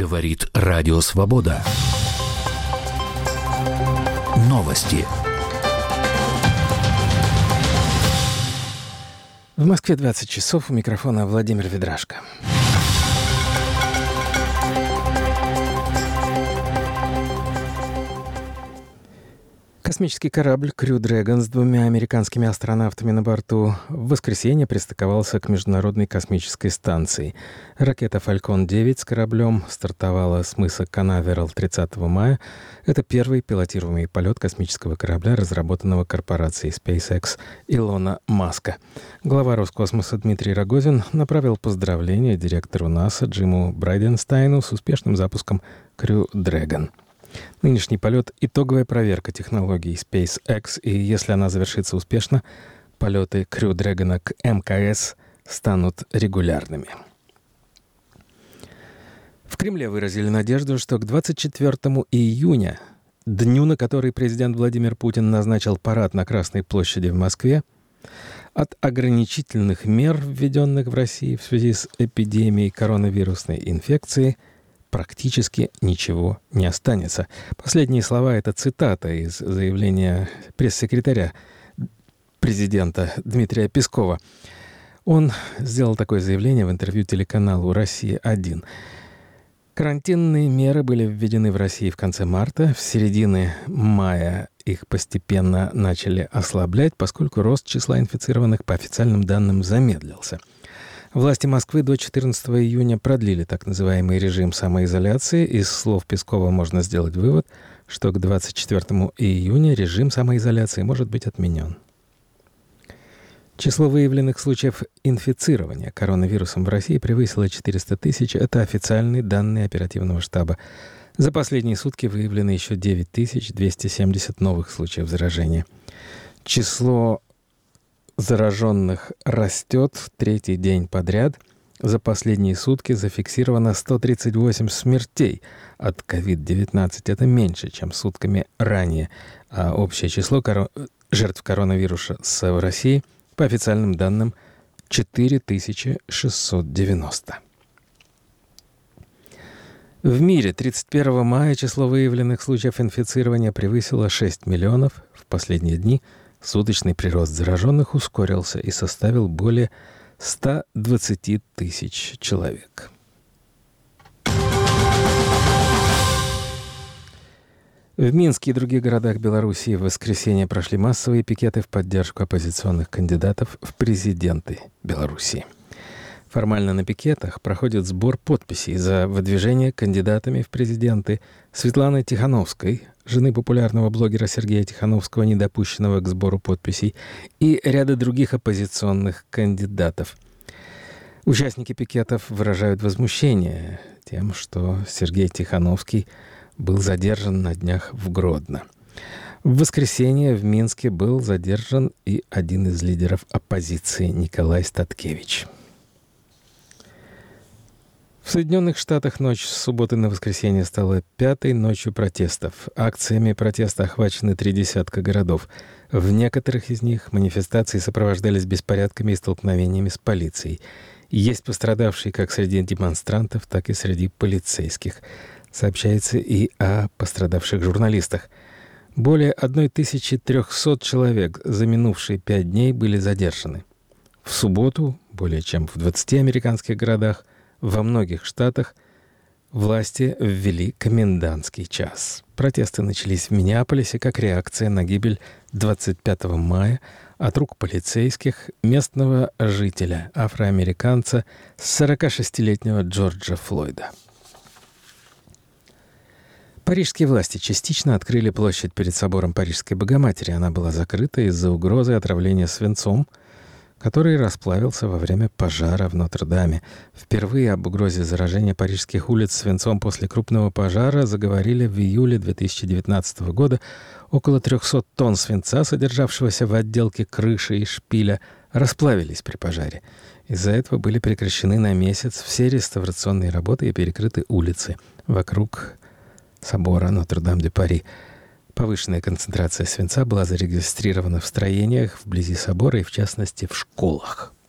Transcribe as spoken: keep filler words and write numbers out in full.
Говорит Радио Свобода. Новости. В Москве двадцать часов. У микрофона Владимир Ведрашко. Космический корабль Crew Dragon с двумя американскими астронавтами на борту в воскресенье пристыковался к Международной космической станции. Ракета Falcon девять с кораблем стартовала с мыса Канаверал тридцатого мая. Это первый пилотируемый полет космического корабля, разработанного корпорацией SpaceX Илона Маска. Глава Роскосмоса Дмитрий Рогозин направил поздравления директору НАСА Джиму Брайденстайну с успешным запуском Crew Dragon. Нынешний полет — итоговая проверка технологий SpaceX, и если она завершится успешно, полеты Crew Dragon к эм ка эс станут регулярными. В Кремле выразили надежду, что к двадцать четвёртому июня, дню, на который президент Владимир Путин назначил парад на Красной площади в Москве, от ограничительных мер, введенных в России в связи с эпидемией коронавирусной инфекции, практически ничего не останется. Последние слова — это цитата из заявления пресс-секретаря президента Дмитрия Пескова. Он сделал такое заявление в интервью телеканалу «Россия-один». Карантинные меры были введены в России в конце марта. В середине мая их постепенно начали ослаблять, поскольку рост числа инфицированных по официальным данным замедлился. Власти Москвы до четырнадцатого июня продлили так называемый режим самоизоляции. Из слов Пескова можно сделать вывод, что к двадцать четвёртому июня режим самоизоляции может быть отменен. Число выявленных случаев инфицирования коронавирусом в России превысило четыреста тысяч. Это официальные данные оперативного штаба. За последние сутки выявлено еще девять тысяч двести семьдесят новых случаев заражения. Число зараженных растет третий день подряд. За последние сутки зафиксировано сто тридцать восемь смертей от ковид девятнадцать. Это меньше, чем сутками ранее. А общее число коро... жертв коронавируса в России, по официальным данным, четыре тысячи шестьсот девяносто. В мире тридцать первого мая число выявленных случаев инфицирования превысило шесть миллионов. В последние дни суточный прирост зараженных ускорился и составил более ста двадцати тысяч человек. В Минске и других городах Белоруссии в воскресенье прошли массовые пикеты в поддержку оппозиционных кандидатов в президенты Белоруссии. Формально на пикетах проходит сбор подписей за выдвижение кандидатами в президенты Светланы Тихановской, жены популярного блогера Сергея Тихановского, недопущенного к сбору подписей, и ряда других оппозиционных кандидатов. Участники пикетов выражают возмущение тем, что Сергей Тихановский был задержан на днях в Гродно. В воскресенье в Минске был задержан и один из лидеров оппозиции Николай Статкевич. В Соединенных Штатах ночь с субботы на воскресенье стала пятой ночью протестов. Акциями протеста охвачены три десятка городов. В некоторых из них манифестации сопровождались беспорядками и столкновениями с полицией. Есть пострадавшие как среди демонстрантов, так и среди полицейских. Сообщается и о пострадавших журналистах. Более тысяча триста человек за минувшие пять дней были задержаны. В субботу более чем в двадцати американских городах во многих штатах власти ввели комендантский час. Протесты начались в Миннеаполисе как реакция на гибель двадцать пятого мая от рук полицейских местного жителя, афроамериканца, сорокашестилетнего Джорджа Флойда. Парижские власти частично открыли площадь перед собором Парижской Богоматери. Она была закрыта из-за угрозы отравления свинцом, который расплавился во время пожара в Нотр-Даме. Впервые об угрозе заражения парижских улиц свинцом после крупного пожара заговорили в июле две тысячи девятнадцатого года. Около трехсот тонн свинца, содержавшегося в отделке крыши и шпиля, расплавились при пожаре. Из-за этого были прекращены на месяц все реставрационные работы и перекрыты улицы вокруг собора Нотр-Дам-де-Пари. Повышенная концентрация свинца была зарегистрирована в строениях вблизи собора и, в частности, в школах.